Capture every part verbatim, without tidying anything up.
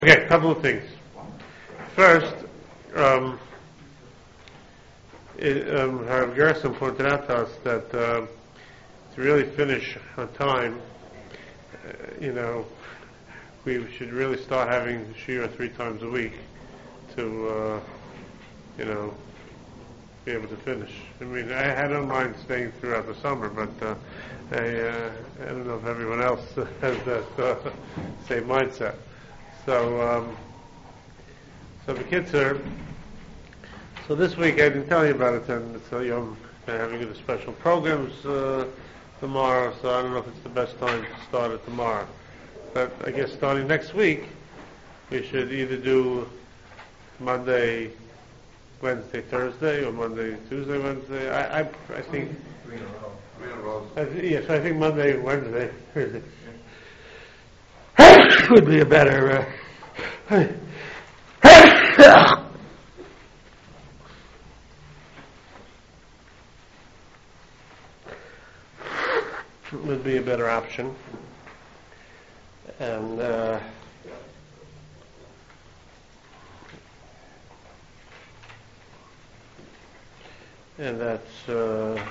Okay, a couple of things. First, um, it, um, Harav Gerson pointed out to us that uh, to really finish on time, uh, you know, we should really start having shiur three times a week to, uh, you know, be able to finish. I mean, I, I don't mind staying throughout the summer, but uh, I, uh, I don't know if everyone else has that uh, same mindset. So, um, so the kids are. So this week I didn't tell you about it, and so you know, they're having the special programs uh, tomorrow. So I don't know if it's the best time to start it tomorrow. But I guess starting next week, we should either do Monday, Wednesday, Thursday, or Monday, Tuesday, Wednesday. I, I, I think. Three in a row. Three in a row. I th- yes, I think Monday, Wednesday, Thursday would be a better. Uh, would be a better option, and uh, and that's uh,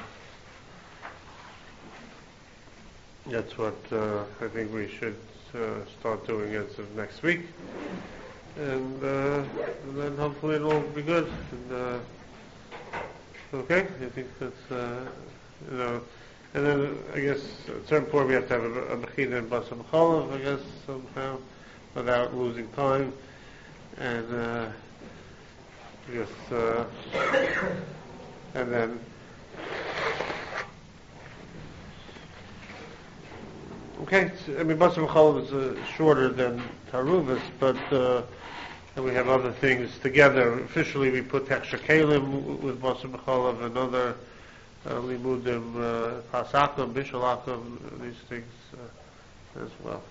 that's what uh, I think we should uh, start doing as of next week, and, uh, and then hopefully it'll be good. And, uh, okay, I think that's uh, you know. And then I guess at a certain point we have to have a, a mechina and basar b'cholav, I guess, somehow, without losing time. And uh, I guess, uh, and then, okay, I mean, basar b'cholav is uh, shorter than taruvas, but uh, and we have other things together. Officially, we put extra kalim with basar b'cholav and other Uh, limudim, uh, pasakum, bishalakum, these things uh, as well.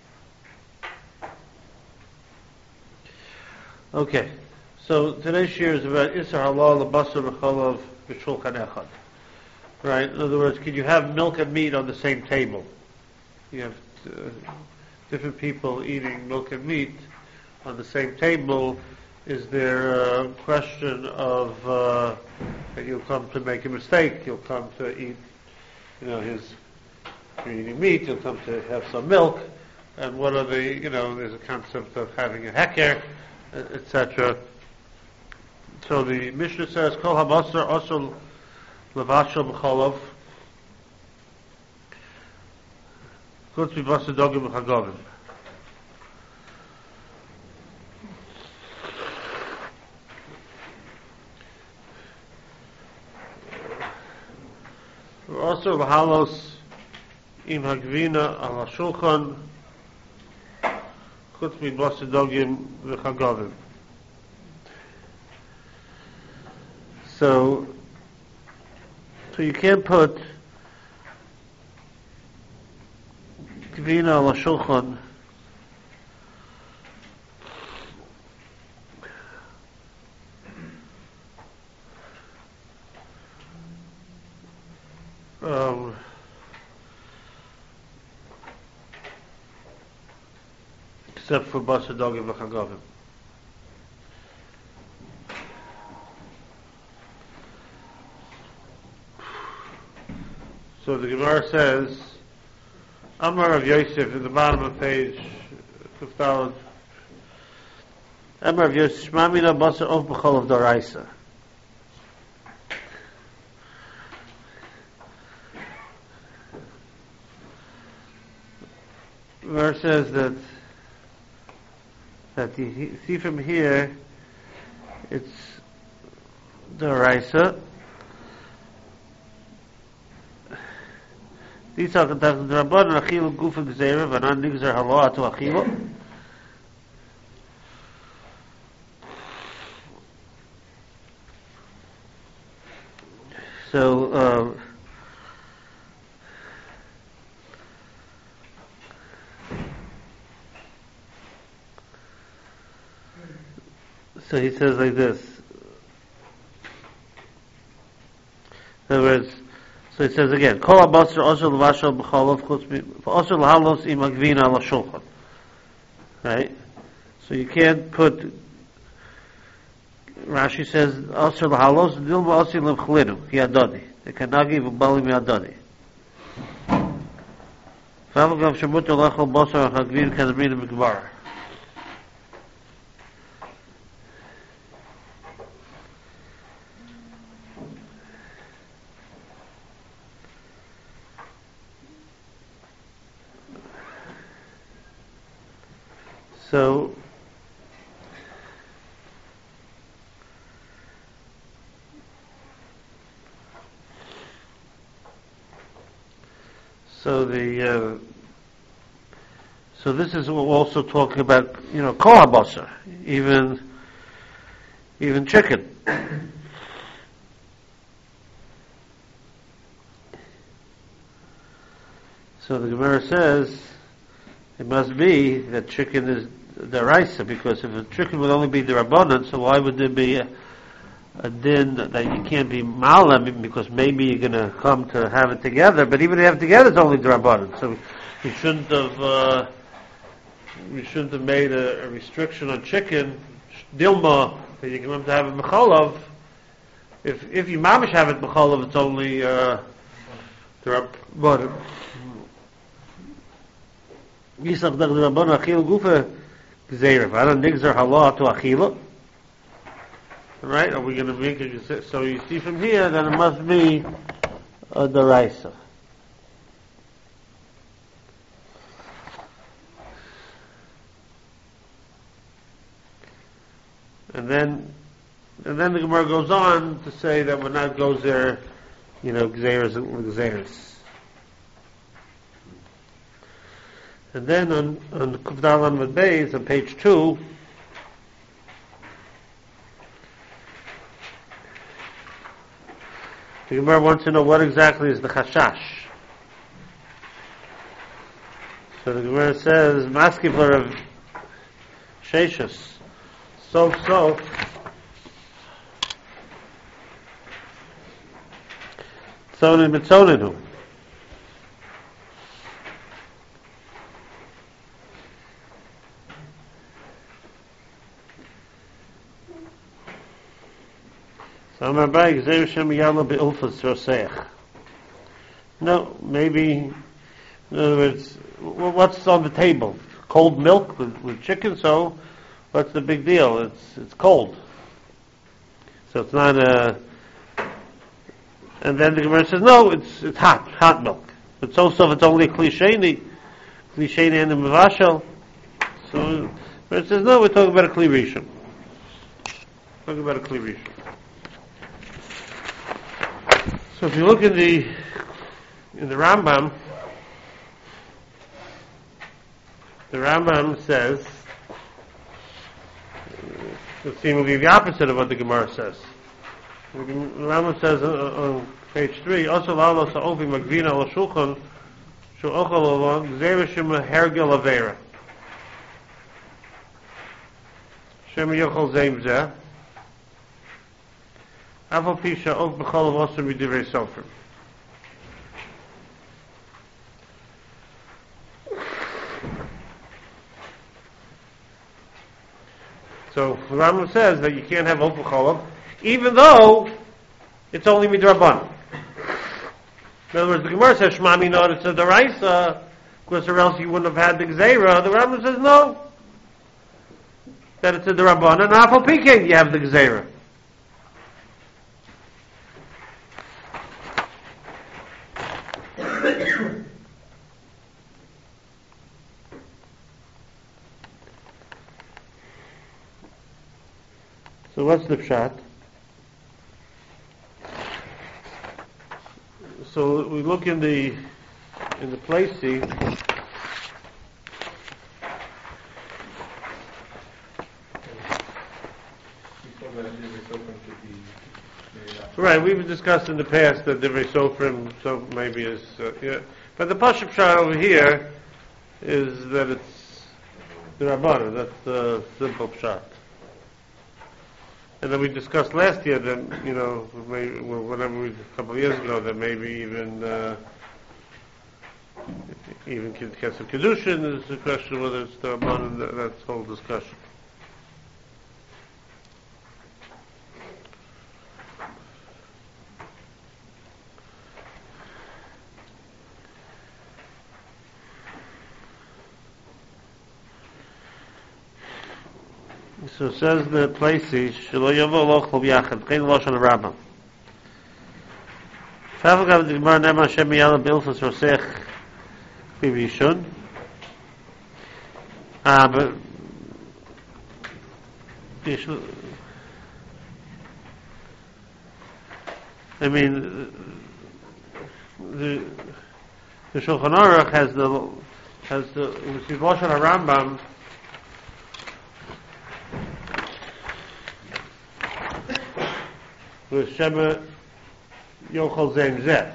Okay, so today's shiur is about Isser Halal Basar B'cholav B'Shulchan Echad. Right? In other words, can you have milk and meat on the same table? You have uh, different people eating milk and meat on the same table. Is there a question of uh, that you'll come to make a mistake? You'll come to eat, you know, his. If you're eating meat, you'll come to have some milk, and what are the, you know, there's a concept of having a heker, et cetera. So the Mishnah says, "Kol habasar asur levashel b'cholav, chutz mibasar dogim b'chagavim." Also, l'halos im hagvina al hashulchan chutz mibasar dogim v'chagavim. So, so you can't put gvina al hashulchan Um, except for basar dogim v'chagavim. So the Gemara says, Amar of Yosef, in the bottom of page fifth Amar of Yosef, Shmamina basar of b'cholav d'oraisa. Verse says that that you see from here it's the Raisa. These are the Rabban and Achilu Gufa Gzeira Vanan Nigzer Haloah to Achilu. So uh, So he says like this. In other words, so he says again, Kol habasar asur levashel b'cholav chutz mi asur lahalos im hagvina al hashulchan. Right? So you can't put, Rashi says, Asr l'halos, dilma asir l'mchlidu, yadodi. The kanagi v'balim yadodi. V'avagav shemuter lechol basar ha'chagvir kadamrin b'gmara. So, so the uh, so this is also talking about, you know, kol habasar, even even chicken. So the Gemara says it must be that chicken is deraisa, because if a chicken would only be derabbanan, so why would there be a, a din that you can't be malam, because maybe you're going to come to have it together, but even if you have it together, it's only derabbanan. So we shouldn't have uh, we shouldn't have made a, a restriction on chicken, dilma, that you can come to have it mechalav. If if you mamish have it mechalav, it's only uh, derabbanan. Yisach dag derabbanan achil gufa. If I don't nigzer halah to achila, right? Are we going to make it? So you see from here that it must be a deraisa. And then, and then the Gemara goes on to say that when that goes there, you know, gzeres and gzeres. And then on on Kufdal Amud Beis on page two, the Gemara wants to know what exactly is the chashash. So the Gemara says, "Maskivler of Sheshus, so so." Tzonin b'tzoninu. No, maybe, in other words, what's on the table? Cold milk with, with chicken, so what's the big deal? It's it's cold. So it's not a... And then the Gemara says, no, it's it's hot, hot milk. It's also, if it's only klisheni, klisheni and the mavashel. So it says, no, we're talking about a kli rishon. Talking about a kli rishon. So if you look in the in the Rambam, the Rambam says, it seems to be the opposite of what the Gemara says. The Rambam says on, on page three, also la'alo sa'ovi magvina al shulchan shu'ochal alon gzeira shema hergel avera shema yochal zeim zeh Afal pisha ok b'chol avosem b'divrei sofer. So the Rambam says that you can't have open cholav, even though it's only midrabanan. In other words, the Gemara says Shema Minor, it's a deraisa, because or else you wouldn't have had the gzeira. The Rambam says no, that it's a derabanan, and afal pikein you have the gzeira. So what's the pshat? So we look in the in the place see. Right, we've discussed in the past that divrei sofrim, so maybe is uh, yeah. But the pashup pshat over here is that it's the Rabbana. That's the simple pshat. And then we discussed last year that, you know, maybe, whatever we, a couple of years ago, that maybe even uh, even Kesef Kedushin is a question whether it's the Rabbanan, that, that's the whole discussion. So it says the places, Shelo Yovo Lochel Yachad, Kein Lashon Rambam. Favagav the Gemara Nema Hashem Yala Bilfus Rosech Bivishun. Ah, but you should, I mean, the the Shulchan Aruch has the has the which is Lashon Rambam. With Shema Yochel Zem Zeh,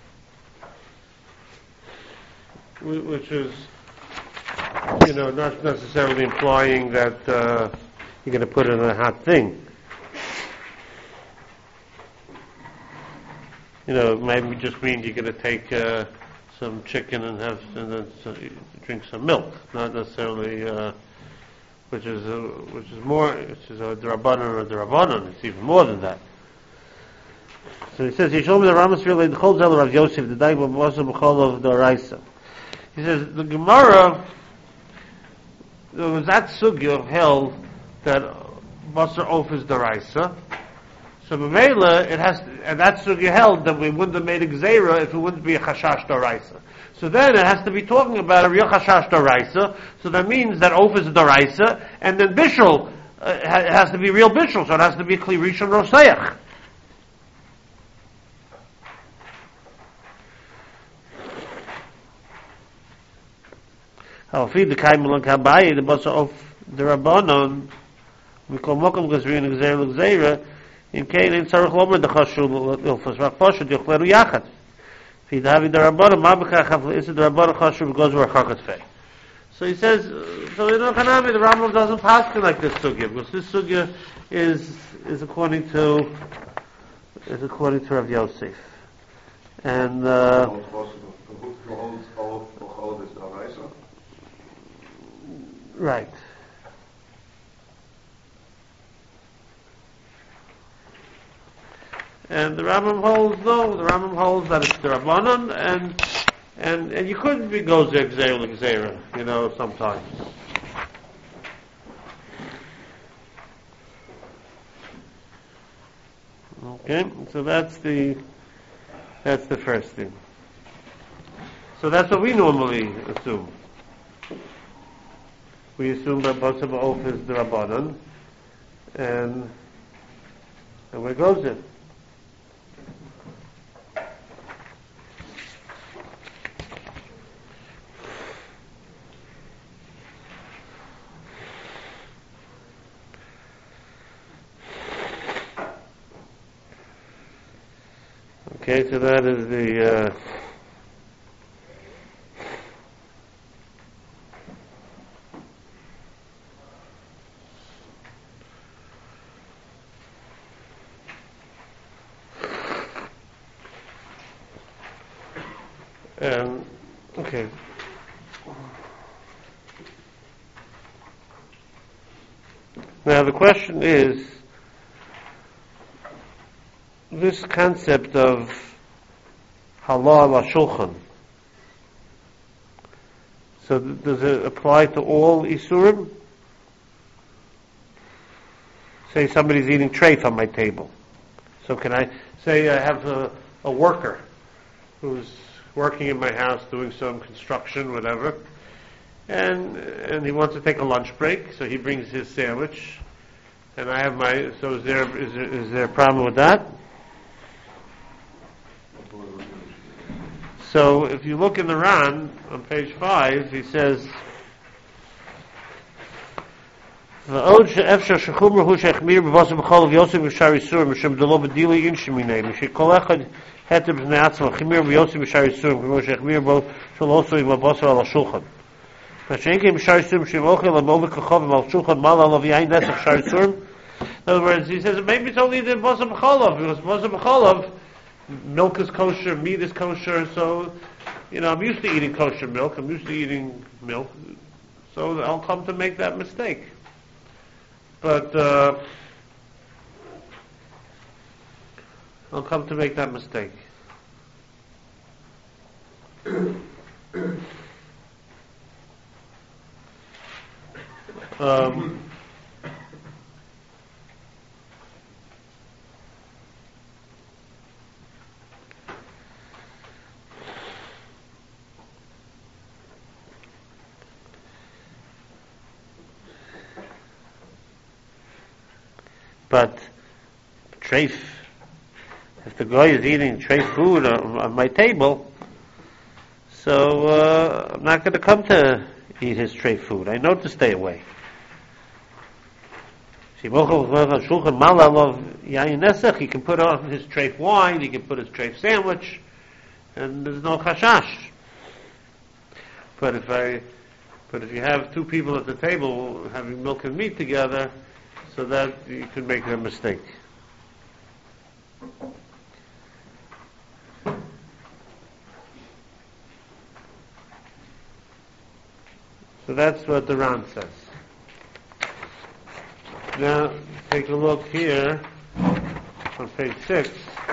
which is, you know, not necessarily implying that uh, you're going to put it in a hot thing. You know, it maybe just means you're going to take uh, some chicken and have and then so, drink some milk, not necessarily, uh, which is a, which is more, which is a drabanan or a drabanan. It's even more than that. So he says, he showed me the Rambam really the Chol Zel Rav Yosef, the Daig B'Moshe B'Chol of the Raisa. He says, the Gemara, there was that sugya held that Basar Of is the Raisa. So B'Meila, it has to, and that sugya held that we wouldn't have made a Gzeira if it wouldn't be a Chashash D'Oraisa. So then it has to be talking about a real Chashash D'Oraisa, so that means that Of is D'Oraisa, and then Bishul, uh, it has to be real Bishul, so it has to be Kli Rishon Roseach. How feed the Kaimal Kabai, the Basar of the Rabbanon, we call Mokum Gazrin and Gzeira Gzeira, in Kain in Sarach Lomer, the Chashul, Ilfas Rakposha, the Yochleru Yachat. Feed the Havi the Rabbanon, Mabaka Chafla, is the Rabbanon Chashul, goes where Chakat Fei. So he says, so in the Hanami, the Rambam doesn't pass like this Sugya, because this Sugya is, is according to, is according to Rav Yosef. And, uh, right. And the Rambam holds, no, the Rambam holds that it's the Rabbanon, and, and, and you couldn't be Gozer Gzeira Gzeira, you know, sometimes. Okay, so that's the, that's the first thing. So that's what we normally assume. We assume that Basar B'Of is the Rabbanon, and and where goes it? Okay, so that is the. Uh, Um, okay. Now the question is, this concept of halal ala shulchan, so th- does it apply to all isurim? Say somebody's eating treif on my table. So can I say I have a, a worker who's working in my house doing some construction, whatever, and and he wants to take a lunch break, so he brings his sandwich, and I have my. So is there is there, is there a problem with that? So if you look in the Ran on page five, he says. ועוד שאפשר שחומר הוא שהחמיר בבוסר בכל ויוסף בשאר איסורים משום דלו בדילי אינשמיני משכל אחד היתר בני עצמו חמיר ויוסף בשאר איסורים כמו שהחמיר בו של עושו עם הבוסר על השולחן ושאין כן בשאר איסורים שהם אוכל למעובר כחובים על שולחן מעלה עליו יין נסח שאר איסורים. In other words, he says maybe it's only the bosser b'cholov, because bosser b'cholov, milk is kosher, meat is kosher, so you know I'm used to eating kosher milk, I'm used to eating milk, so I'll come to make that mistake. But uh, I'll come to make that mistake. um, But treif, if the guy is eating treif food on, on my table, so uh, I'm not going to come to eat his treif food. I know to stay away. He can put on his treif wine, he can put his treif sandwich, and there's no chashash. But if I, but if you have two people at the table having milk and meat together, so that you can make a mistake. So that's what the Ran says. Now, take a look here on page six.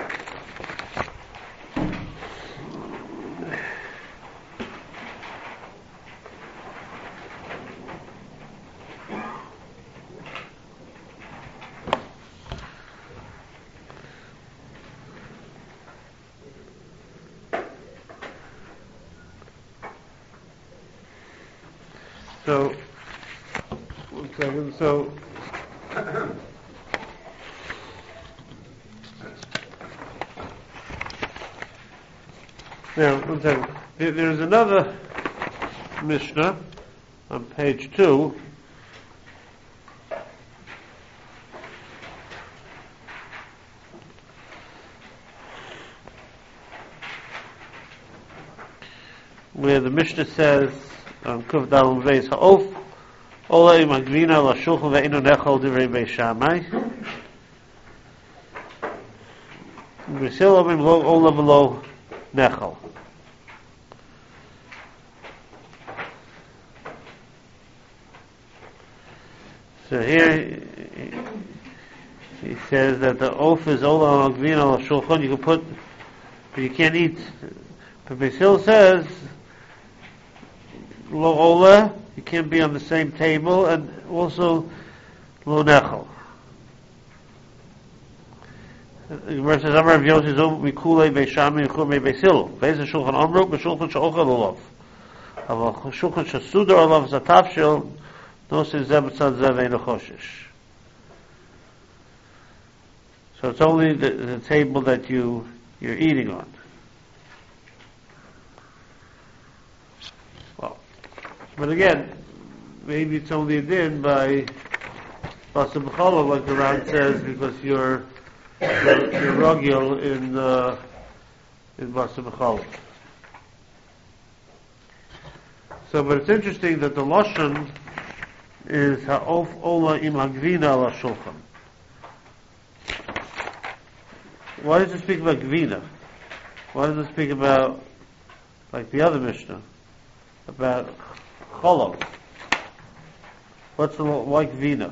So, one second, so, now, one second. There, there's another Mishnah on page two. Where the Mishnah says, on Kuf Dalum Veis Ha'of, Ola im Agvina la Shulchan ve'inu nechol divrei Beis Shammai. V'sil omim lo Ola v'lo nechol. So here he says that the oaf is Ola im Agvina la Shulchan. You can put, but you can't eat. But Beis Hillel says Lo Ola, you can't be on the same table, and also Lo Nechel. Verses Amar of Yossi Zom Mikulei Beishami Mikulei Beisil. Beis Shulchan Amruk B'Shulchan She'ochel Olav. Aval Shulchan She'Sudar Olav Zatavshil Nosi Zebetzad Zevein Choshish. So it's only the, the table that you you're eating on. But again, maybe it's only a din by Basa B'Cholov, like the Ran says, because you're you're, you're rogil in uh, in Basa B'Cholov. So, but it's interesting that the lashon is Ha'of Ola im Hagvina ala Shulchan. Why does it speak about Gvina? Why does it speak about, like the other Mishnah, about Cholov? What's the like Vina?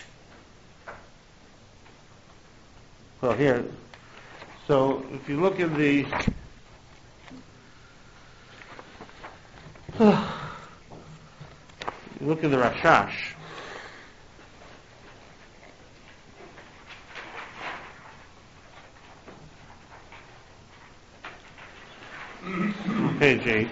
Well, here. So, if you look in the you look in the Rashash. On page eight.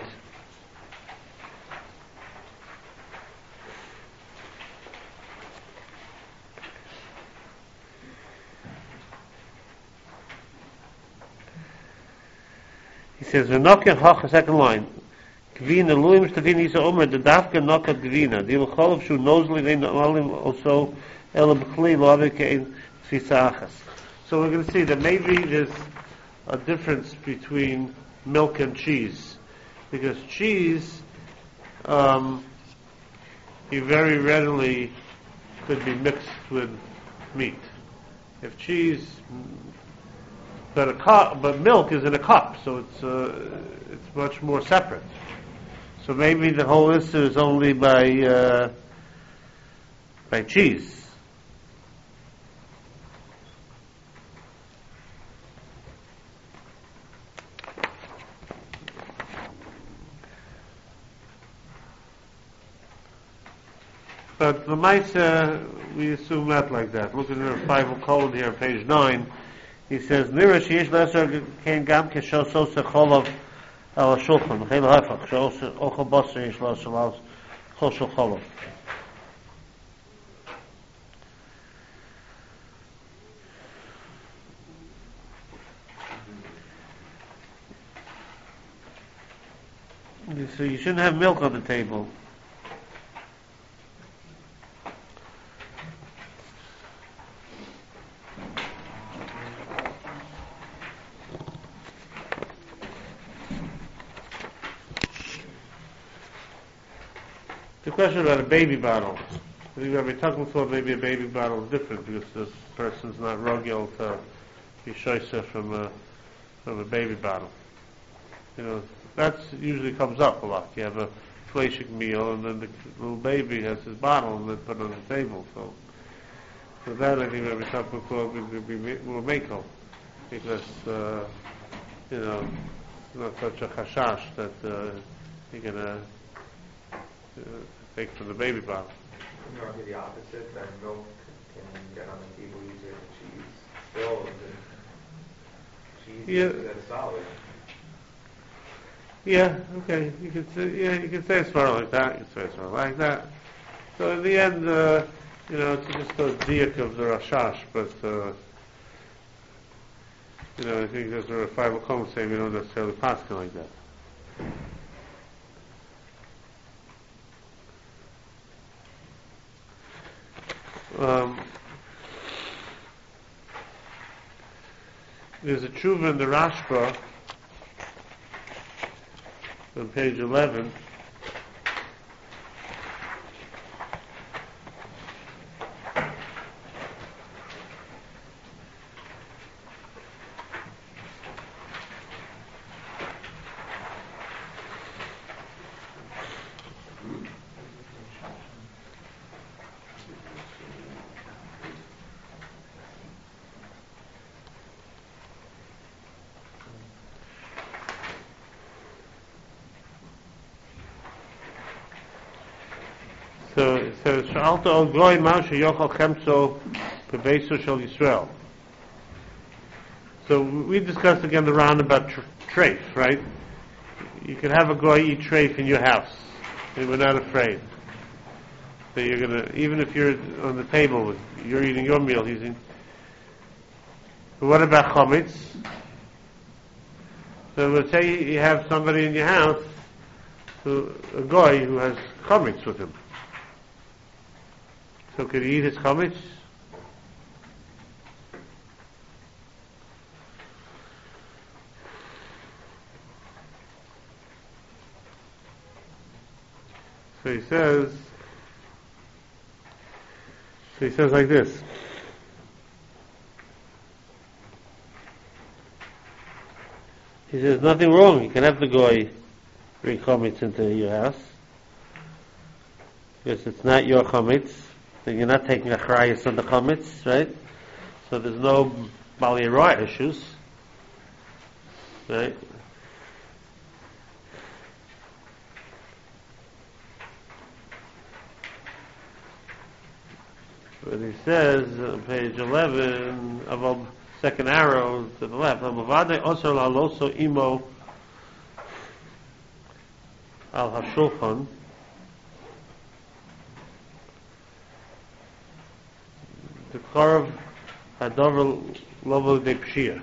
He says, "V'noken hach," a second line. Gvina luim shtavin isa omer the dafka nokat gvina. The ilcholov shu nozli vein alim also elam b'chli lo avikein tfisa. So we're going to see that maybe there's a difference between milk and cheese, because cheese, um, you very readily could be mixed with meat. If cheese, but a cup, but milk is in a cup, so it's uh, it's much more separate. So maybe the whole issue is only by uh, by cheese. But the Maisa, we assume not like that. Look at the Bible code here, page nine. He says, "Nira sheyesh leser kein gam keshos osa cholov al shulchan chel hafach shos ochel basar yesh leser al chol cholov." so you shouldn't have milk on the table. The question about a baby bottle. I think Rabbi Tuchman thought maybe a baby bottle is different because the person's not rogel to be shoysa from a from a baby bottle. You know, that usually comes up a lot. You have a fleshik meal, and then the little baby has his bottle, and then put it on the table. So, so that I think Rabbi Tuchman thought would be more mako, because uh, you know, it's not such a chashash that uh, you're gonna uh, take from the baby bottle. You argue the opposite, that milk can get on the table easier than cheese. Still, the cheese Yeah. is uh, solid. Yeah, okay. You could say, yeah, you could say it's more like that. You could say it's more like that. So in the end, uh, you know, it's just a diak of the Rashash, but uh, you know, I think there's a five o'clock saying we don't necessarily pass it like that. Um, there's a tshuva in the Rashba on page eleven. So it says, "Sha'alta ol goy ma sheyochal chemtzo bebeso shel Yisrael." So we discussed again the round about tr- treif, right? You can have a goy eat treif in your house, and we're not afraid. So you're gonna, even if you're on the table, with, you're eating your meal, he's eating. But what about chametz? So let's say you have somebody in your house, who, a goy who has chametz with him. So could he eat his chametz? So he says, so he says like this. He says, nothing wrong. You can have the goy bring chametz into your house. Because it's not your chametz. So you're not taking a chrayas on the chametz, right? So there's no Bali Roy issues, right? But he says on page eleven, of the second arrow to the left, Amavade osar laloso imo al hashulchan. The Korov Hadover Lovo de Pshia.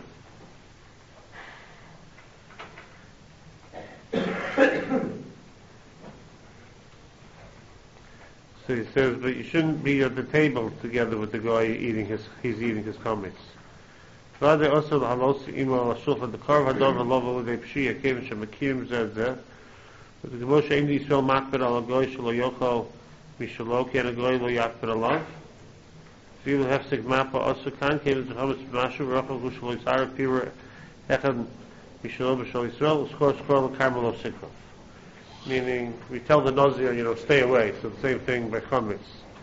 So he says, but you shouldn't be at the table together with the guy eating his, he's eating his chametz. Rather also the halos imo ashulchan the Korov Hadover Lovo de Pshia came from Makim Zedzeh. But the Gemoshe Indi Yisrael Makbid al Goy Shelo Yochal Mishalo Ken Goy Lo Yakbid Alav. We will have sigmapa also can came to Hamas Mashu Rachel Gushlo Isara Pira Echad Mishalom B'Shal Yisrael Skor Skor Carmelo Sikrov. Meaning we tell the Nazir, you know, stay away. So the same thing by chametz.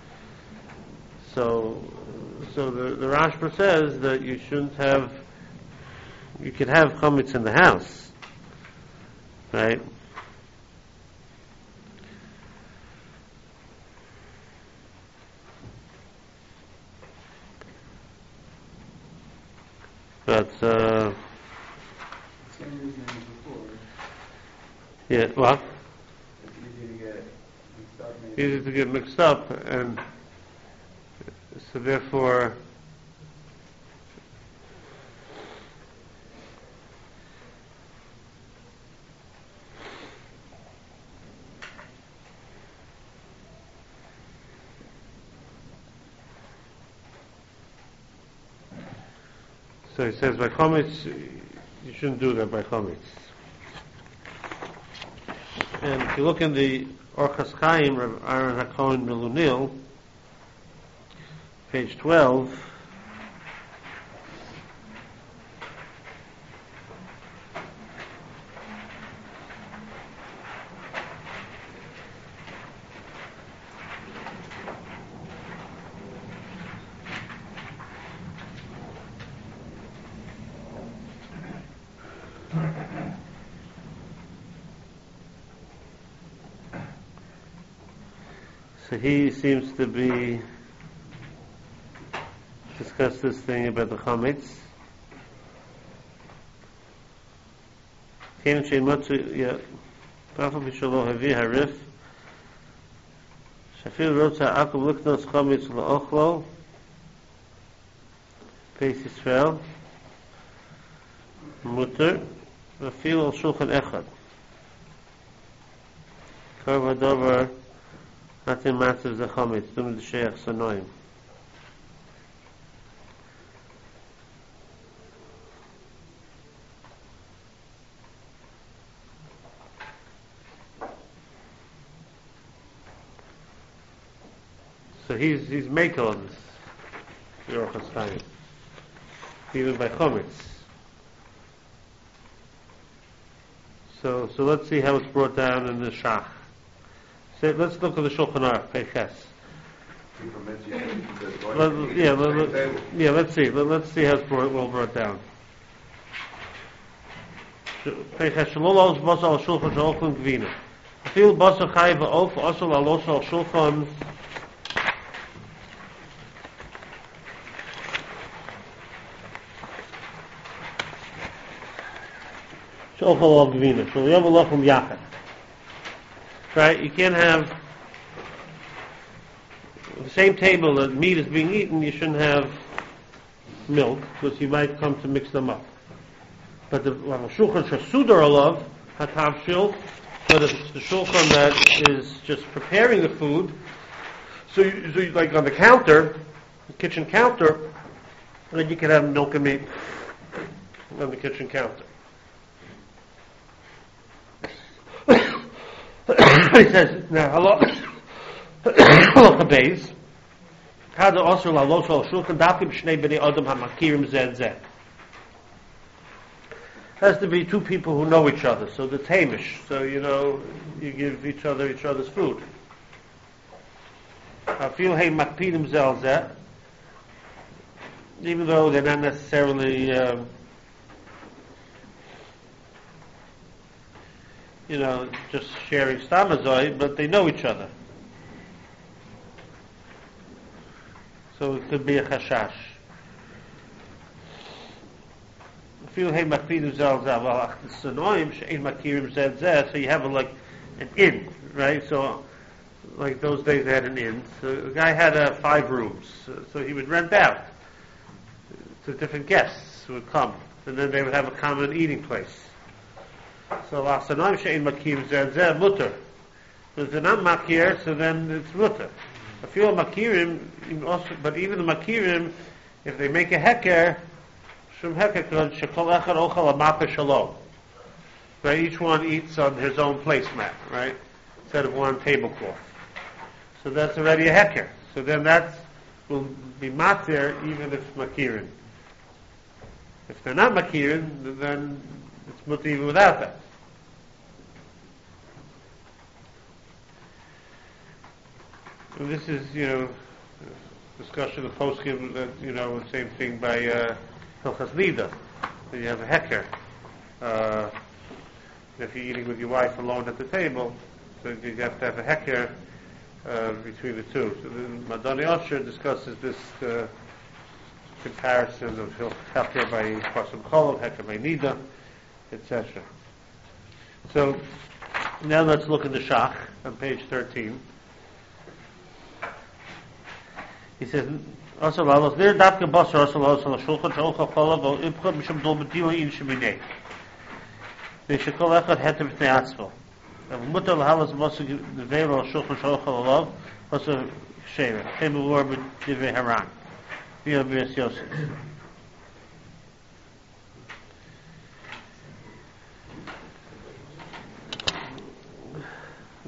So, so the the Rashba says that you shouldn't have. You can have chametz in the house, right? But uh, Same reason as before. yeah, well, It's easy to get mixed up. Maybe. easy to get mixed up, and so therefore, So he says by chometz, you shouldn't do that by chometz. And if you look in the Orchos Chaim, Rav Aaron HaKohen Milunil, page twelve, so he seems to be discuss this thing about the chametz. Kein shein matzu ya pafal bisholo havi harif shafil rotza akum liknos chametz la'ochlo Beis Yisrael mutter v'afil al shulchan echad kol hadover Nothing matters the chametz. Dum the sheikh sanoim. So he's he's makel on this. The Orchos Chaim, even by chametz. So so let's see how it's brought down in the Shach. So let's look at the Shulchan Aruch, Peches. Let, yeah, let, let, yeah. Let's see. Let, let's see how it's brought, well brought down. Peches Shalol Bas Al Shulchan Shulchan Gvina. Fil Bas Chai VaOf Asol Alos Al Shulchan. Shulchan Al Gvina. Shul Yom Alachum Yachad. Right, you can't have the same table that meat is being eaten. You shouldn't have milk because you might come to mix them up. But the shulchan shasudar alav hatavshil, but it's the shulchan that is just preparing the food. So, you, so you, like on the counter, the kitchen counter, then you can have milk and meat on the kitchen counter. He says, now, halacha beis, kada osur lalos al shulchan dafim shnei bnei adam hamakirim zeh zeh. Has to be two people who know each other, so the tamish, so you know, you give each other each other's food. Afil hey makpidim zeh al zeh, even though they're not necessarily um, you know, just sharing stamazoi, but they know each other. So it could be a chashash. So you have a, like an inn, right? So like those days they had an inn. So the guy had uh, five rooms, so, so he would rent out to different guests who would come, and then they would have a common eating place. So la'asanoim she'in makir zeh zeh mutter. If they're not makir, so then it's mutter. I feel makirim, but even the makirim, if they make a heker, shum heker kol shekol echad ochal amape shalom. Right, each one eats on his own placemat, right, instead of one tablecloth. So that's already a heker. So then that will be matir even if makirim. If they're not makirim, then it's mutter even without that. And this is, you know, discussion of poskim that, you know, same thing by uh, Hilchas Nida. You have a heker. Uh, if you're eating with your wife alone at the table, so you have to have a heker uh, between the two. So then Madani Osher discusses this uh, comparison of heker by Pasim Cholov, heker by Nida, et cetera. So now let's look at the Shach on page thirteen. He says, also lalos there dafke basar also lalos al shulchan shulchan cholav al ibchad mishum dol b'dila in sheminei. V'shekol echad heter v'tnei atzvo. Mutar lahalas basar nevero al shulchan shulchan alav basar shever. Chem b'lor b'divrei haran. V'yam b'yas Yosef.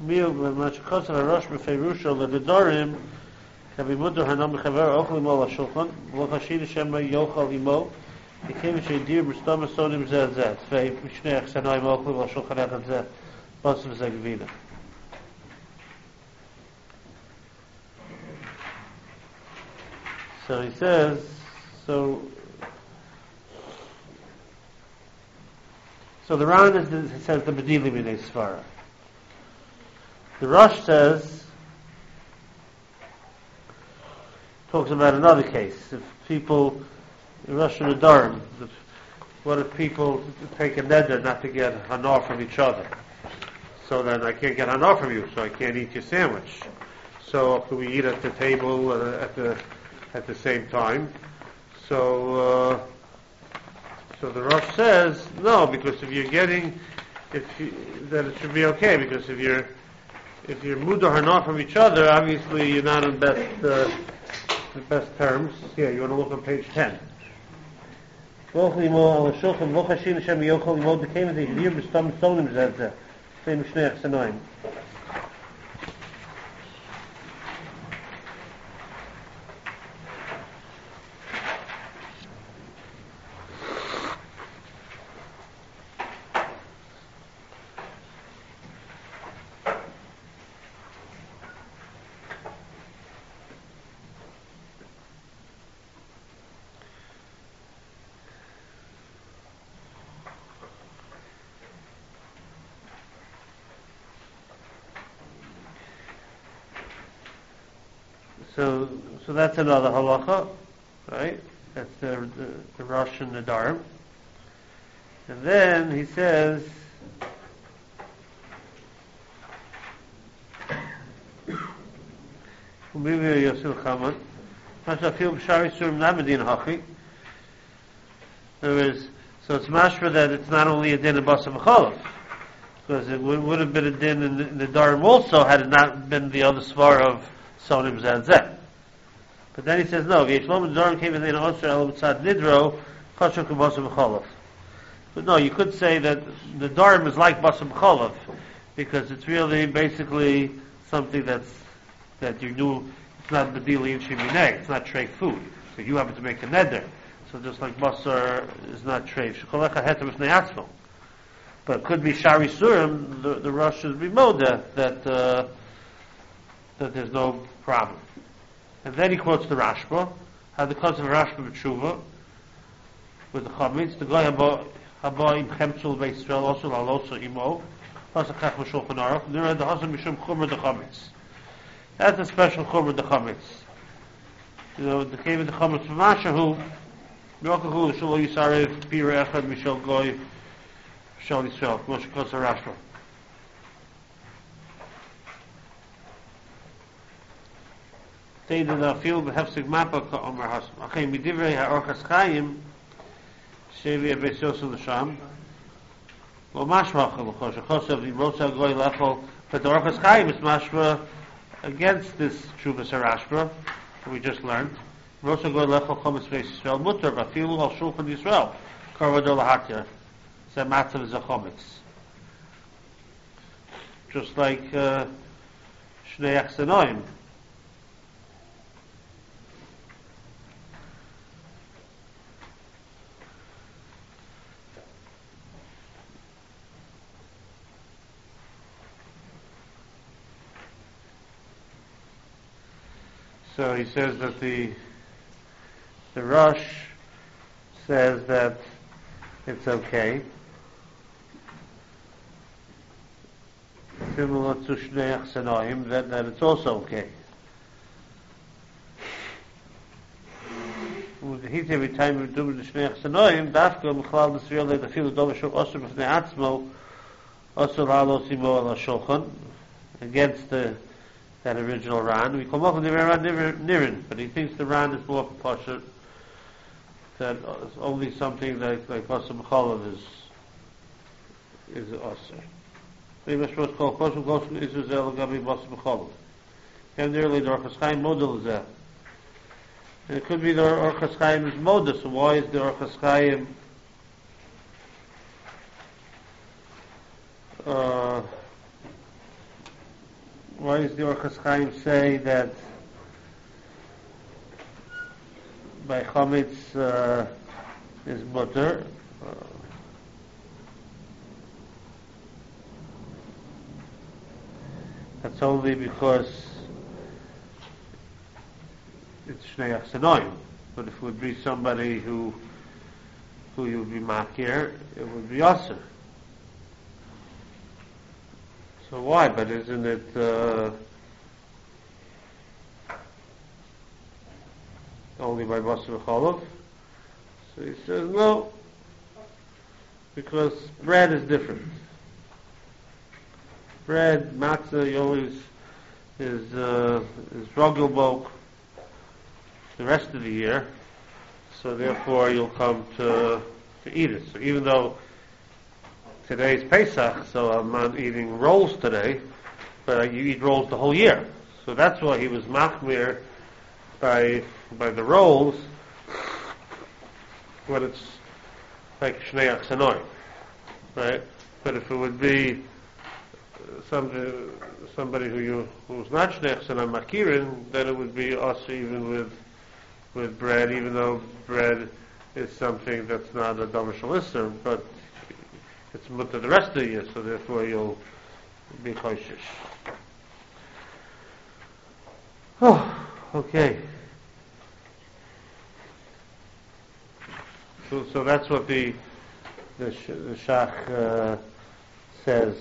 meal when much cause of a rush beferusha le nedarim can be mutter hanam mechaver ochel imo l'shulchan lo chashid shema yochel imo ikim shedir b'stam sonim zeh zeh tvei mishnei achsanai ochel l'shulchan echad zeh basim zeh gvina. So he says, so so the Ran is, he says the Bedili Minei Svara. The Rosh says, talks about another case. If people, in Rosh Nedarim, what if people take a neder not to get hanor from each other? So then I can't get hanor from you, so I can't eat your sandwich. So can we eat at the table uh, at the at the same time? So uh, so the Rosh says no, because if you're getting, if you, then it should be okay, because if you're if you're muda hanor from each other, obviously you're not in best uh, the best terms. Yeah, you want to look on page ten. So, so that's another halacha, right? That's the the, the Rosh and the Nedarim. And then he says, there is, so it's mashma that it's not only a din of Basar B'cholav, because it would, would have been a din in the, in the Darim also had it not been the other svar of Sonim Zed Zed. But then he says, no, Yeshlom Darim came in Osir El B'tzad Nidro, Chashuk Basar B'cholav. But no, you could say that the Darim is like Basar B'cholav, because it's really basically something that's, that you do, it's not Bedili and Shiminei, it's not trade food. So you happen to make a neder. So just like Basar is not trade. Shekolecha Heter B'fnei Atzmo. But it could be Shari Surim, the, the Rosh should be Moda, that, uh, that there's no problem. And then he quotes the Rashba, how the cause of Rashba B'tshuva, with the Chametz, the guy haba haba im Chemtzul B'Yisrael, also Laloso Imo, Pasakach M'Shulchan Aruch, Nira the Hasan Mishum Chumra the Chametz. That's a special Chumra the Chametz. You know, the came in the Chametz from Mashahu, Yokahu Shalo Yisarev, Pira Echad Mishal Goy, Shal Yisrael, Moshe Kosa Rashba. They did a field of Hefsig Mappa ka Omer Hasam. Okay, Midivrei HaOrchas Chaim, Shevi Abbas Yosef L'Sham, Lo Mashma Chol Chosav Yimrosa Goy Lechol, but the Orchas Chaim is Mashma against this Shuvas HaRashba, that we just learned. Yimrosa Goy Lechol Chometz Beis Yisrael Mutter, Bafilu Al Shulchan Yisrael, Karvadol Lahatya, Zeh Matzav Zeh Chometz. Just like uh, Shnei Achsanoim. So he says that the the Rosh says that it's okay. Similar to Shnei Achsanoim, that, that it's also okay. With the heat every time we do the Shnei Achsanoim, Dafka Mechlal Nisrael that the field of Dovashuk Osir B'fnei Atzmo Osir Ha'alo Simo Al HaShulchan against the that original Ran. We come up with the Ran Nirin, but he thinks the Ran is more proportionate, that it's only something like like Basar B'cholav is is Osir. We must first call Koshul Koshul Israel Gabi Basar B'cholav. And early the Orchas Chaim model is there. And it could be the Orchas Chaim is Moda, so why is the Orchas Chaim uh why does the Orchos Chaim say that by Chametz uh, is mutter? Uh, that's only because it's Shnei Achsenoim. But if it would be somebody who who you would be makir, it would be Asr. So why? But isn't it uh, only by Basar Cholov? So he says no, because bread is different. Bread, matzah, you always is uh, is rogel the rest of the year, so therefore you'll come to to eat it. So even though today's Pesach, so I'm not eating rolls today, but you eat rolls the whole year. So that's why he was machmir by by the rolls when it's like Shnei Achsenoim, right? But if it would be some, somebody who you who's not Shnei Achsenoim makirin, then it would be also even with with bread, even though bread is something that's not a davar shalisser, but it's mutter the rest of the year, so therefore you'll be choishish. Oh, okay. So, so that's what the the, sh- the Shach uh, says.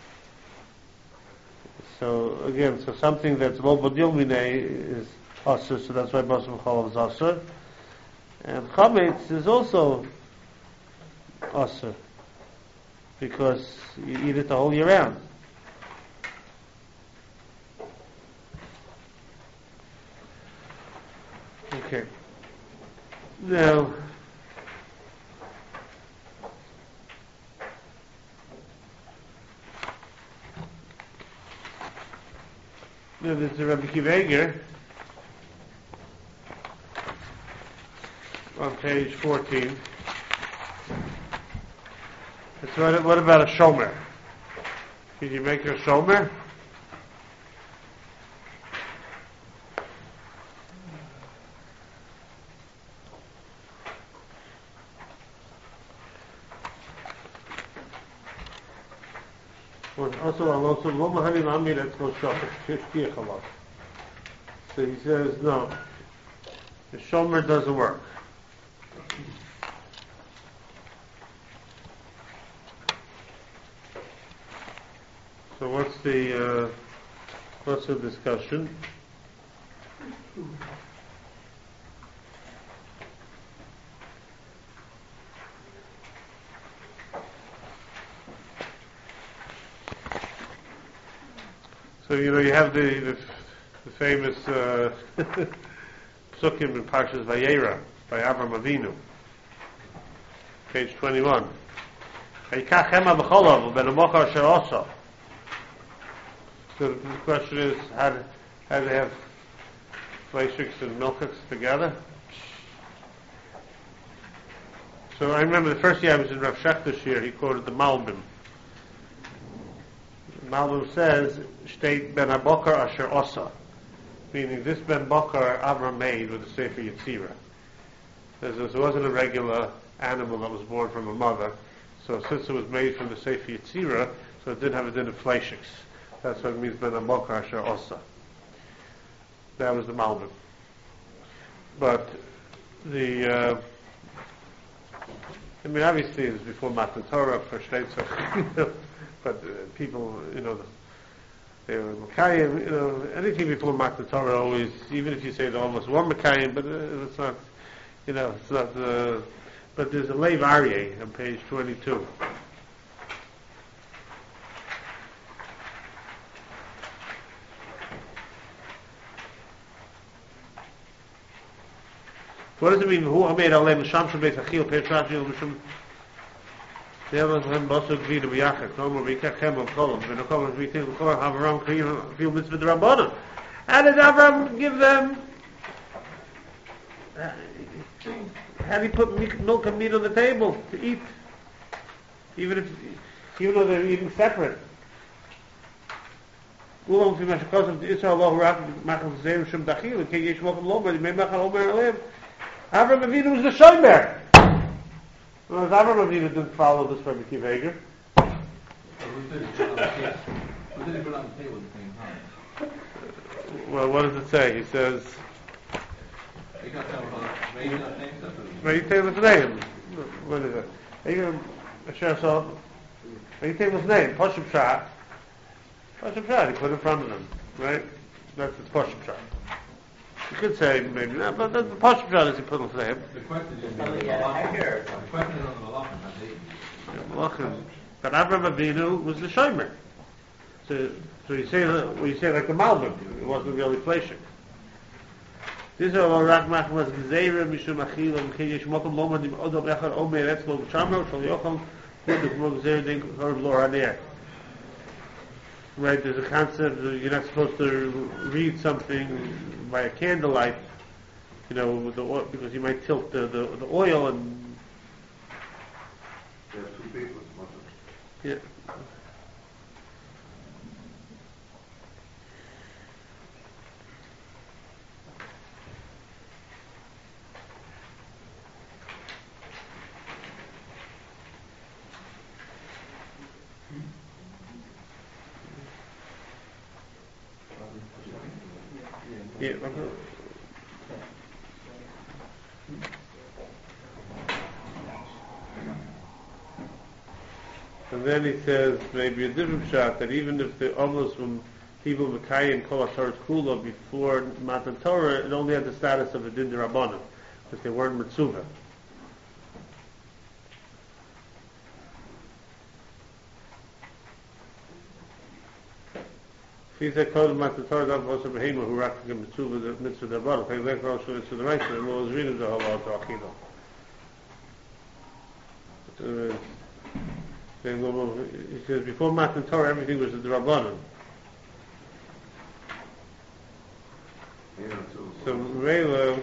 So again, so something that's lo bodil minei is asur, so that's why Basar Cholov is asur, and chametz is also asur because you eat it the whole year round. Okay. Now, now there's the Rabbi Akiva Eiger on page fourteen. So what, what about a shomer? Can you make a shomer? Also, also, lo mahanim ami, let's go shofar, shishkiach alav. So he says, no, the shomer doesn't work. So what's the uh, what's the discussion? So you know you have the the, the famous uh, psukim in Parshas Vayera by Avram Avinu, page twenty-one. Hayikach hema b'cholav u'ben hamochar asher osa. So the question is, how do, how do they have fleishiks and milchiks together? So I remember the first year I was in Rav Shechter's year, he quoted the Malbim. Malbim says, "Shteit ben Abokar asher osa," meaning this ben Bokar Avram made with the Sefer Yetzirah. This wasn't a regular animal that was born from a mother, so since it was made from the Sefer Yetzirah, so it didn't have a din of fleishiks. That's what it means ben Abokar asher osa. That was the Malbim. But the, uh, I mean, obviously it was before Matan Torah for Shteitzer, but uh, people, you know, they were Makayim, you know, anything before Matan Torah always, even if you say they almost were Makayim, but uh, it's not, you know, it's not, uh, but there's a Lev Aryeh on page twenty-two. What does it mean? Who made Alem Sham Shabbat Achil Petrachil Mishum? The other one Basu Gvida Biyachak. No more Bikach Hem of Kolam. When the Kolam we think Kolam Avram Kriyim feel mitzvah Rabbanon. How did Avram give them? How did he put milk and meat on the table to eat? Even if, even though they're eating separate. Ulam fi mashakasav the Israel Allah rak machal zeir shem dachil ke yesh mokum lomer the machal omer alev. Avram Avinu was the shomer. Well, Avram Avinu didn't follow this from Akiva Eiger. Who did it put on the table? Who did it put on the table at the same time? Well, what does it say? He says, You got that about raising up names up. "Vayitel lefneim." What is it? Eiger Asher saw. Vayitel lefneim. Pashup shah. Pashup shah. He put in front of them, right? That's the Pashup shah. You could say maybe not, but the Pashup shah is he put in front of him. The question is, Oh, on the yeah, Malachim. Hecker. The question is on the Malachim, not David. But Avram Avinu was the shomer. So, so you say, well, you say like the Malbim, it wasn't really flashing. This is all rak mach was gezeira mishum achilam keyesh mokum lomad im odom echad omer etzlo b'shamro shal yocham kuduk mo gezeira denk harv lo haner. Right, there's a concept that you're not supposed to read something by a candlelight, you know, with the oil, because you might tilt the, the, the oil and There's two people. yeah. Yeah. Okay. And then he says maybe a different shot that even if the almost from people Mekayim Kol HaTorah Kula before Matan Torah, it only had the status of a Din D'Rabbanan, because they weren't Mitzvah. He said, "Kol Matan Torah Dav Vosar Behema who rakk the Mitzvah the Mitzvah D'Rabbanan. Pei Lek Rosh Mitzvah the Reis and Lo Zrina the Halal to Achila." He says before Matan Torah everything was a D'Rabbanan. Yeah, too. So Raylo,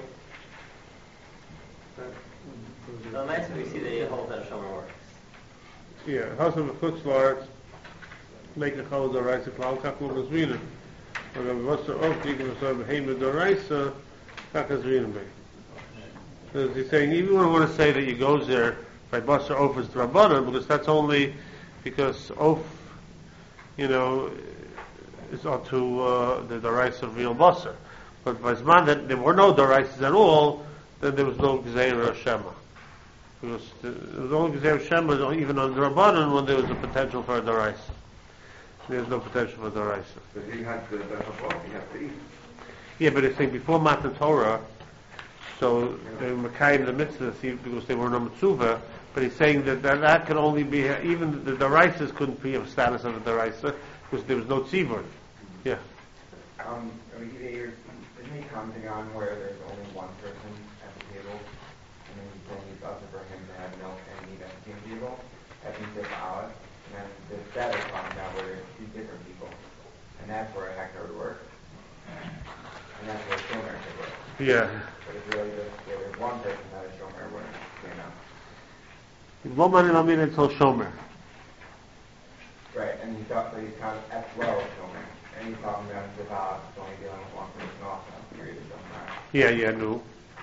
So nice we see the whole that Shomer works. yeah, Hasam Chutzlar, make a Chol D'Oraisa Klal Kakul Nazrina. Or what's the Oak Digging of Sor Behema D'Oraisa Kakazrina Be. So he's saying even when I want to say that you goes there by Basar Oaf is D'Rabbanan, because that's only because Oaf, you know, is onto uh, the D'Oraisa of real Basar. But by Zman that there were no D'Oraisas at all, then there was no Gzeira Shema. Because the, there was only Gzeira Shema even on D'Rabbanan when there was a potential for a D'Oraisa. There's no potential for D'Oraisa. But he had the Bechavot, he had to eat. Yeah, but it's saying before Matan Torah, so they were Mekayim the mitzvah see, because they were no mitzvah, but he's saying that that, that could only be, even the D'Oraisas couldn't be of status of a D'Oraisa, because there was no tzivur. Yeah. Um, I mean, either, isn't he commenting on where there's only one person at the table, and then he's saying it's up for him to have milk and meat at the same table? That means there's olive, and then the status talking about where there's two different people, and that's where a hector would work, and that's where a shomer could work. Yeah. But it's really just, yeah, there's one person that a shomer would, you know. Lo manim amin until Shomer. Right, and he thought that he's kind of as well as shomer, and he's talking about the Bob, it's only dealing with one person also, period, it doesn't matter. Yeah, yeah, no.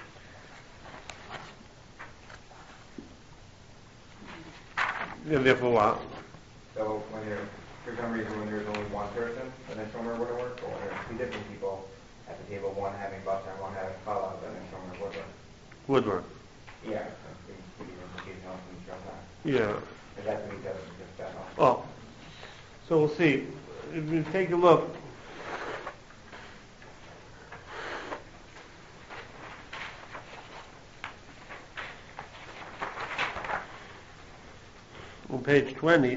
And therefore what? So when you're, for some reason, when there's only one person, then a shomer wouldn't work, but when there's two different people at the table, one having butter and one having challah, then a shomer would work. Woodward. Yeah, that's the the implication of the Shulchan. Yeah. And that's what he does, is just that. Oh. So we'll see. If we take a look. On page twenty.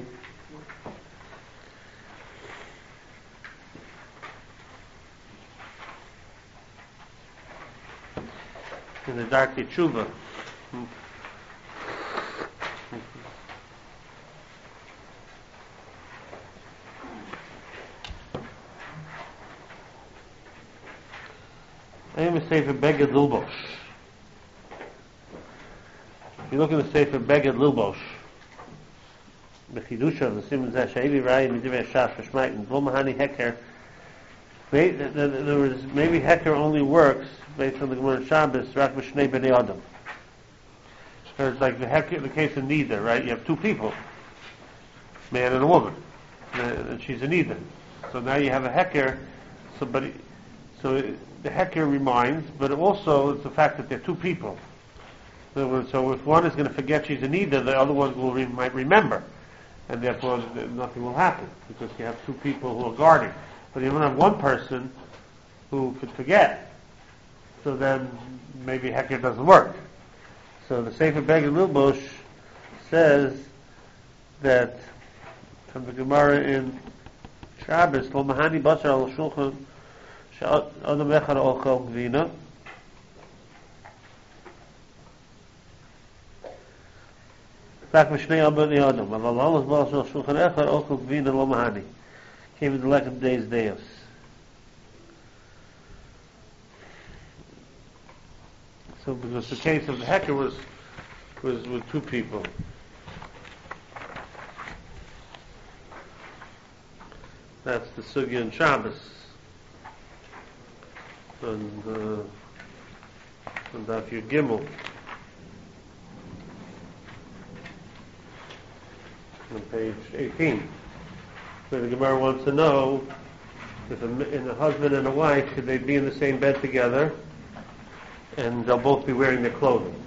In the Dark Tshuva. I am a Sefer Beged Lilbosh. If you look in the Sefer Beged Lilbosh, the Chidusha of the Simon Zeh She'evi Rai Midivrei Shas V'Shmait and V'lo Mahani Heker May- th- th- In other words, maybe Heker only works based on the Gemara in Shabbos, Rak B'Shnei B'nei Adam. So it's like the Heker, the case of Nida, right? You have two people, man and a woman, and and she's a Nida. So now you have a Heker, somebody, so it, the Heker reminds, but also it's the fact that they're two people. In other words, so if one is going to forget she's a Nida, the other one will re- might remember, and therefore th- nothing will happen, because you have two people who are guarding. But you don't have one person who could forget, so then maybe Heker doesn't work. So the Sefer Beged Milbush says that from the Gemara in Shabbos, Lo Mahani Basar Al Shulchan She'adam Echad Ochel Gvina. Rak Mishnei Abba Adam. Al Allah Basar Al Shulchan Echad Ochel Gvina Lo Mahani. Came in the second day's Deus. So because the case of the Heker was was with two people. That's the Sugya and Shabbos. And uh, and Daf Yud Gimel. On page eighteen. So the Gemara wants to know if a, in a husband and a wife, should they be in the same bed together? And they'll both be wearing their clothing.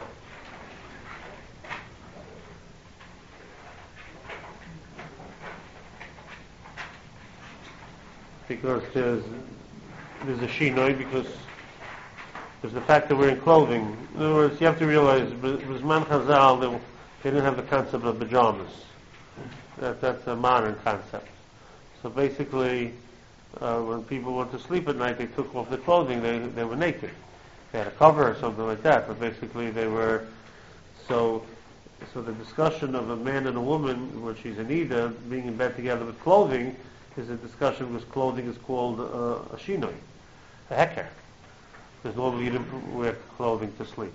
Because there's there's a shinoi, because there's the fact that we're wearing clothing. In other words, you have to realize, B'zman Chazal, they, they didn't have the concept of pajamas. That, that's a modern concept. So basically, uh, when people went to sleep at night, they took off their clothing, they they were naked. They had a cover or something like that, but basically they were, so so the discussion of a man and a woman, where she's an Ida, being in bed together with clothing, is a discussion because clothing is called uh, a shinoi, a heker. Because normally you didn't wear clothing to sleep.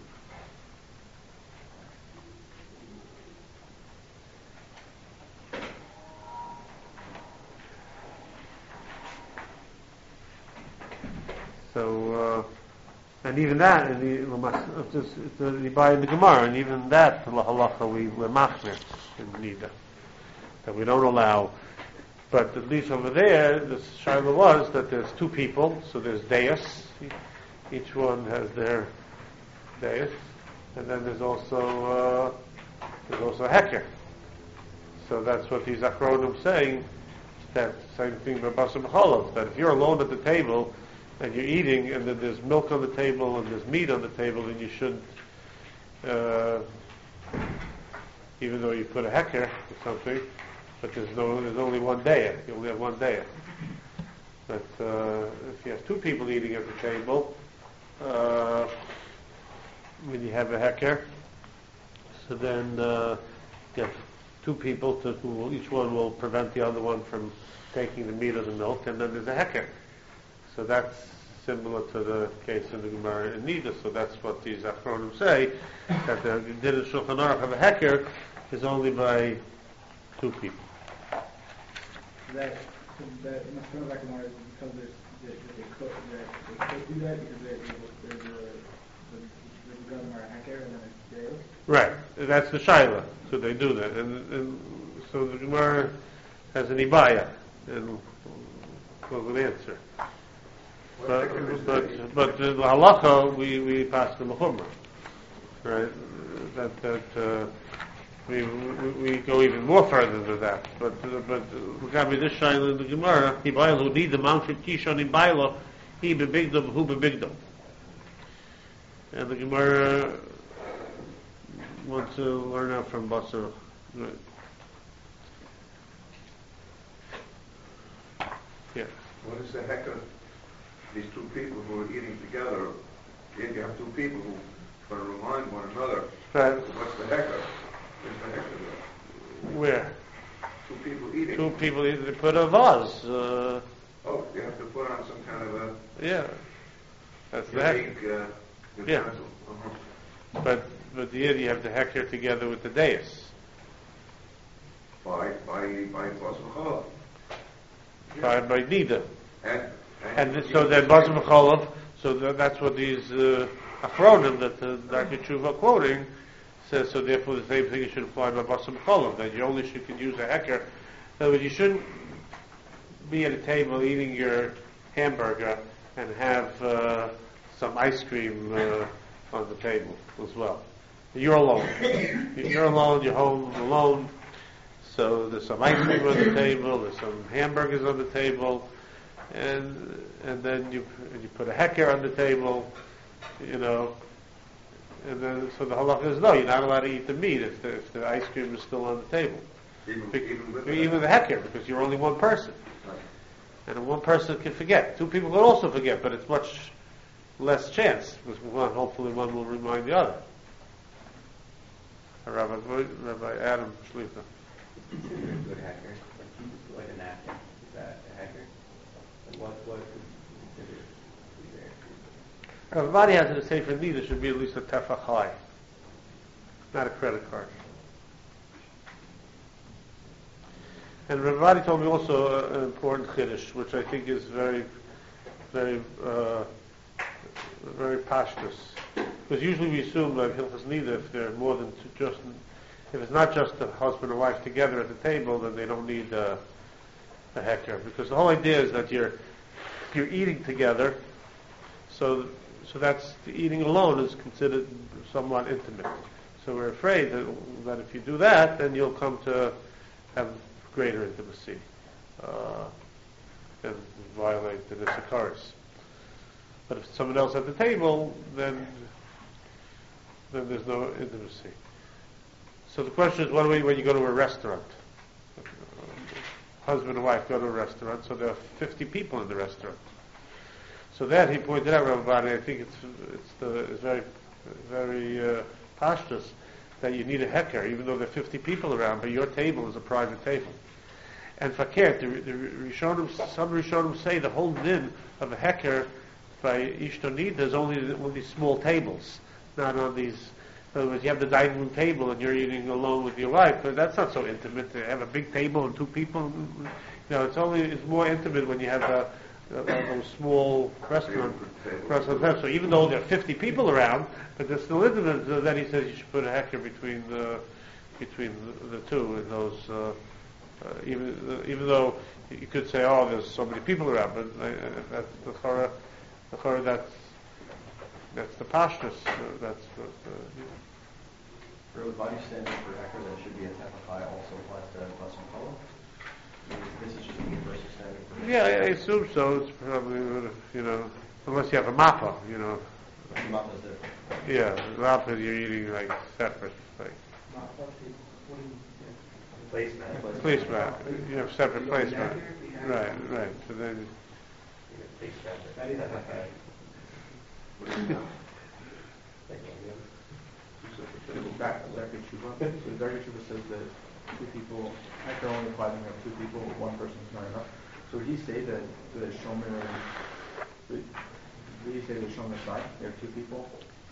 So, uh, and even that, in the, it's just, it's the, you buy in the Gemara, and even that, la halacha, we, we're machmir in Nida. That we don't allow. But at least over there, the shaila was that there's two people, so there's deus. Each one has their deus. And then there's also, uh, there's also heker. So that's what these achronim saying, that same thing for basar b'cholov, that if you're alone at the table, and you're eating, and then there's milk on the table, and there's meat on the table, then you shouldn't, uh, even though you put a heker or something, but there's no, there's only one day. You only have one day. But uh, if you have two people eating at the table, uh, when you have a heker, so then uh, you have two people, to, who will, each one will prevent the other one from taking the meat or the milk, and then there's a heker. So that's similar to the case in the Gemara in Nida. So that's what these Achronim say, that the Din and Shulchan Aruch of a heker is only by two people. That, that must feel like Gemara is because there's, they, they, could, they, they could do that because they, they, there's a, the, the Gemara heker and then it's Deus. Right, that's the shaila. So they do that, and, and so the Gemara has an ibaya, and was an answer. But but but the halacha we we pass the mechumra, right? That that uh, we, we we go even more further than that. But uh, but regarding this shaila in the Gemara, he bayil who need the mount for kishon in baylo, he bebigdom who bebigdom, and the Gemara wants to learn out from Basar. Right. Yeah. What is the heck of these two people who are eating together? If you have two people who try to remind one another, Right. what's the heck of? What's the heck of Where? Two people eating. Two people either put a vase. Uh, Oh, you have to put on some kind of a yeah. That's the heck. unique uh, Yeah. utensil. Uh-huh. But but the you have the heker together with the deus. By by by plus mechala. By by nida. And And th- so then Basar B'Cholov, so th- that's what these uh, Achronim that the Darkei Tshuva are quoting says, so therefore the same thing you should apply by Basar B'Cholov, that you only should can use a heker. In other words, you shouldn't be at a table eating your hamburger and have uh, some ice cream uh, on the table as well. You're alone. You're alone, you're home alone, so there's some ice cream on the table, there's some hamburgers on the table, and and then you and you put a heker on the table, you know, and then so the halakha is no, you're not allowed to eat the meat if the, if the ice cream is still on the table. Even, Be- even with even the heker, because you're only one person. And one person can forget. Two people can also forget, but it's much less chance, because one, hopefully one will remind the other. Rabbi, Rabbi Adam Shlicha. Consider a good hacker, like you like a napkin. Is that a hacker? Like what what would you consider to be there? Everybody has to say for me there should be at least a tefach high, not a credit card. And Ravadi told me also an important chiddush, which I think is very, very, uh, very pashtus. Because usually we assume that Hilchas Nida, if they're more than two, just, if it's not just a husband and wife together at the table, then they don't need uh, a heker. Because the whole idea is that you're you're eating together, so so that's the eating alone is considered somewhat intimate. So we're afraid that, that if you do that, then you'll come to have greater intimacy uh, and violate the nisakaris. But if it's someone else at the table, then then there's no intimacy. So the question is, what do we when you go to a restaurant? Husband and wife go to a restaurant, so there are fifty people in the restaurant. So that he pointed out, Rabbi, I think it's it's the it's very very uh, pashtus that you need a heker, even though there are fifty people around, but your table is a private table. And fakir, the, the Rishonim, some Rishonim say the whole din of a heker by Ishtonida is only on these small tables, not on these. In other words, you have the dining room table and you're eating alone with your wife, but that's not so intimate to have a big table and two people. You know, it's only it's more intimate when you have a, a, a, a small restaurant. restaurant. So even though there are fifty people around, but they're still intimate. So then he says you should put a heker between the between the, the two in those. Uh, Uh, even uh, even though you could say, oh, there's so many people around, but uh, that's the chora, the chora that's that's the pashtus. Uh, that's the. the For a body standard for hacker, there should be a tefachai also applies to Basar B'Cholov. This is just a universal standard. For yeah, I, I assume so. It's probably uh, you know, unless you have a mappa, you know. the map is different. Yeah, mappa you're eating like separate, like Placemat. placemat. You have separate placemat. Right, right. So then. Back to Darkei Tshuva. So Darkei Tshuva says that two people, heker only applies when you have two people, one person is not enough. So would he say that the shomer, would would he say the shomer is fine? You have two people?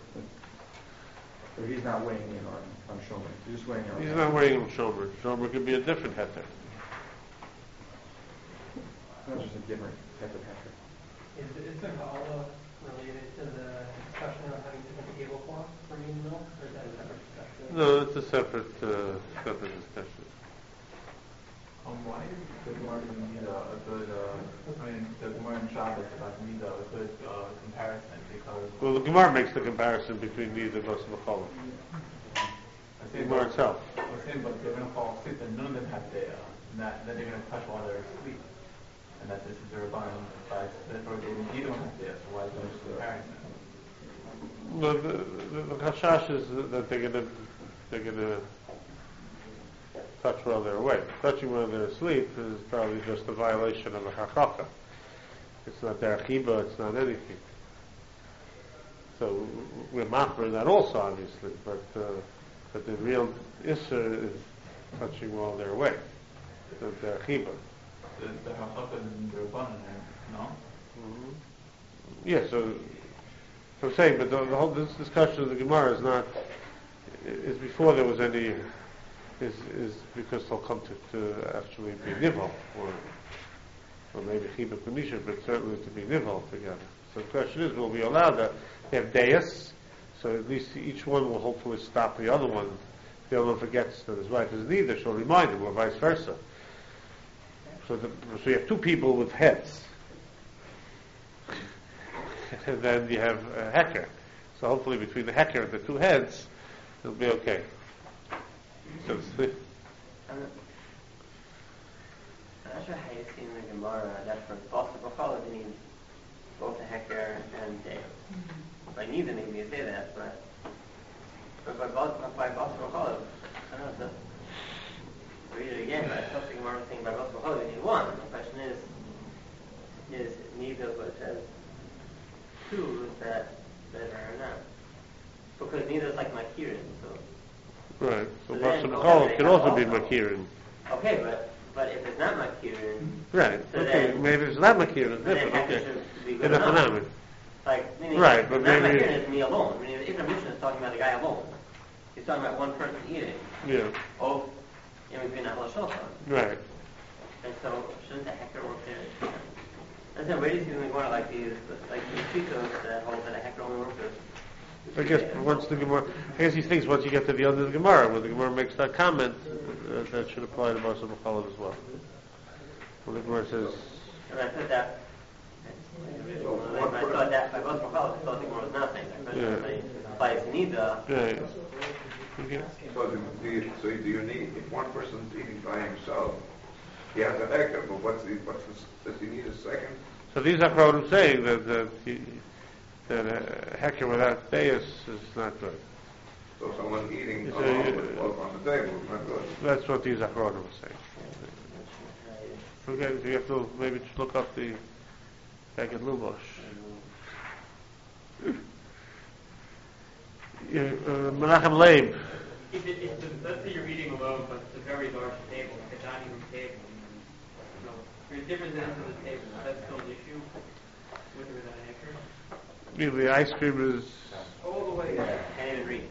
Or he's not weighing in on, on shomer, he's just weighing in on. He's not wearing a shomer. Shomer could be a different heter. Not just a different type of heker. Is, is the Hala related to the discussion of having different tablecloths for meat and milk, or is that a separate discussion? No, it's a separate, uh, separate discussion. Um, why is the Gemara in Nida a good, uh, I mean, the Gemara in Shabbos about Nida a good uh, comparison? Because Well, the Gemara makes the comparison between these and Basar B'Cholov. I The think Gemara itself. I was saying, but they're going to fall asleep and none of them have data, and that then they're going to touch while they're asleep, and that this is the Rabban, but therefore they either one has data, so why is there a comparison? Well, the, the, the chashash is that they're gonna they're gonna touch while they're awake. Touching while they're asleep is probably just a violation of a hakaka. It's not their chiba, it's not anything. So we're mafra that also, obviously, but uh, but the real issur is touching while they're awake. The their chiba. The, the Hachaka and the Rabban, no? Mm-hmm. Yeah, so I'm saying, but the, the whole this discussion of the Gemara is not is before there was any is is because they'll come to, to actually be nivel or or maybe chibuk v'misha, but certainly to be nivol together. So the question is, will we allow that? They have deis, so at least each one will hopefully stop the other one. If the other one forgets that his wife is neither, she'll remind him, or vice versa. So, the, so you have two people with heads. And then you have a hecker. So hopefully between the hecker and the two heads, it'll be okay. So it's the, I'm not sure how you see in the Gemara that for possible cholera you need both a hecker and deus. By neither maybe you say that, but but by both by possible cholera, I don't know. Read it again. But I thought the Gemara was saying by possible cholera you need one. The question is, is neither but it says two is that better or not? Because neither is like makirin, so. right. So So then, Basar okay, B'chol can they also have be also- makirin. Okay, but but if it's not makirin, Right. So okay. then- Maybe it's not makirin. It's then different. hecker Okay. should be In good a enough. phenomenon. Like, meaning Right, but not maybe- makirin is me alone. Meaning, if the mission is talking about the guy alone, he's talking about one person eating. Yeah. Oh, in between that shulchan. Right. And so, shouldn't the hecker work there? And then, where do you see them going like these, like these chitos that hold that a hecker only works with? I guess once the Gemara, I guess he thinks once you get to the end of the Gemara, when the Gemara makes that comment, uh, that should apply to Basar B'chol as well. When the Gemara says, And I thought that, I thought that by both Machal, I thought the Gemara was not saying that. Yeah. But by its nida, right. Okay. So do do you, so do you need, if one person's eating by himself, he has a hecker, but what's the, what's the, does he need a second? So these are Chronim saying that, that, he, that a hecker without deus is not good. So someone eating It's a- alone with both on the table is not good. That's what these Achronim are saying. Okay, so you have to maybe just look up the Hagid Lubosh. Yeah, uh, Menachem Leib. If it, if the, let's say you're eating alone, but it's a very large table, like a dining room table, you know, there's different ends of the table. Is that still an issue with or without a hecker? You know, the ice cream is, All the way. can't even reach.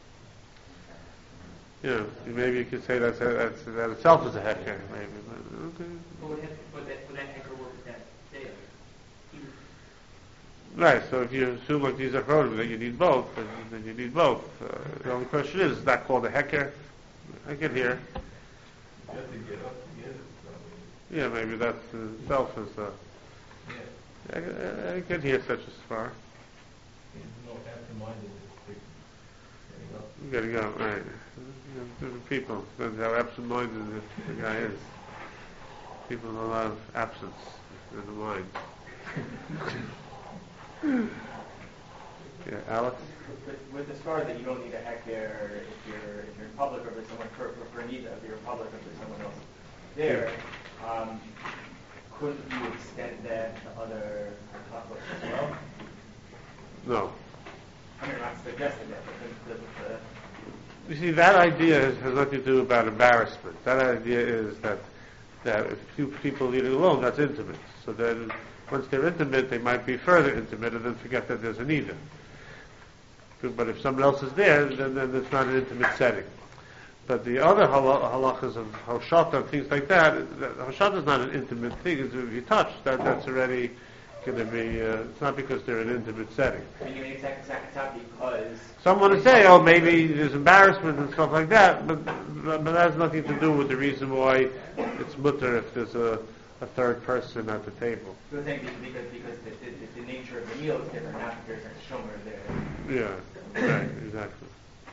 you know, maybe you could say that's, that's that itself is a hecker, maybe. But, okay. But would that, would that, would that hecker work with that table? Even- Right, so if you assume like these are Chronim, that you need both, then, then you need both. Uh, the only question is, is that called a hecker? I can hear. You have to get up to get it. Yeah, maybe that uh, itself is, uh, I, I, I can hear such a spar. You gotta go, right. You know, different people, depends how absent-minded the, the guy is. People have a lot of absence in the mind. Yeah, Alex? With, with the story that you don't need a hecker if you're if you're in public or if there's someone for for, for Anita, if you're in public or if there's someone else there, um, couldn't you extend that to other conflicts as well? No. I mean, I'm not suggesting that, but the, the, the You see, that idea has, has nothing to do about embarrassment. That idea is that that if two people eating alone, that's intimate. So then, once they're intimate, they might be further intimate and then forget that there's an either. But if someone else is there, then, then it's not an intimate setting. But the other hal- halachas of hoshata and things like that, that hoshata is not an intimate thing. It's if you touch, that that's already going to be. Uh, it's not because they're an intimate setting. I mean, it's not, it's not, it's not because Someone would say, oh, maybe there's embarrassment and stuff like that, but but that has nothing to do with the reason why it's mutter if there's a, a third person at the table. the thing because because the, the, the nature of the meal is different, not that there's a shomer there. Yeah, right, exactly.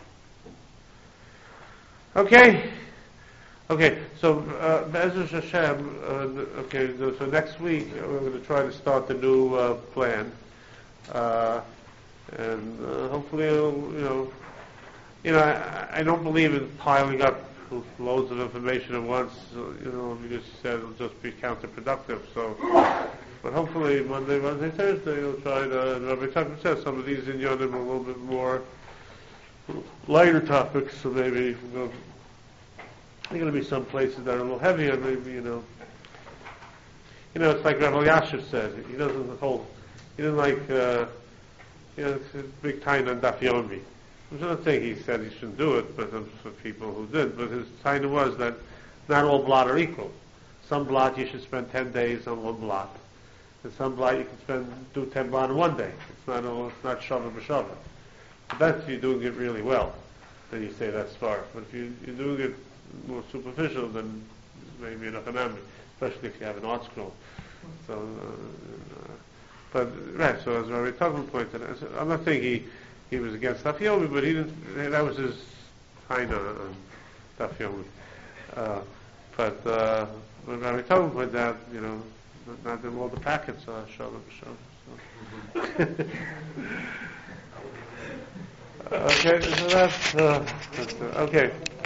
Okay, okay. So uh, Be'ezus Hashem. Uh, okay, so, so next week uh, we're going to try to start the new uh, plan, uh, and uh, hopefully, it'll, you know, you know, I, I don't believe in piling up loads of information at once. uh, You know, because you said it'll just be counterproductive. So, but hopefully Monday, Wednesday, Thursday, we'll try to. Rabbi Tucker says some of these inyanim are a little bit more lighter topics, so maybe we'll, there are going to be some places that are a little heavier, maybe, you know. You know, it's like Rabbi Yashiv said, he doesn't hold, he doesn't like, uh, you know, it's a big time on Daf Yomi. I'm not saying he said he shouldn't do it, but there's for people who did, but his time was that not all blot are equal. some blot you should spend ten days on one blot. And some blot you can spend, do ten blot in one day. It's not all, it's not shava b'shava. But that's if you're doing it really well. Then you say that's far. But if you, you're doing it more superficial, then maybe an economic, especially if you have an art scroll. So, uh, but right. So as Rabbi Tugman pointed out, I'm not saying he he was against Daf Yomi, but he didn't. That was his haina on Daf Yomi. Uh, but uh, when Rabbi Tugman pointed out, you know, not in all the packets are shalom b'shalom. So. Okay, so that's, uh, that's uh, okay.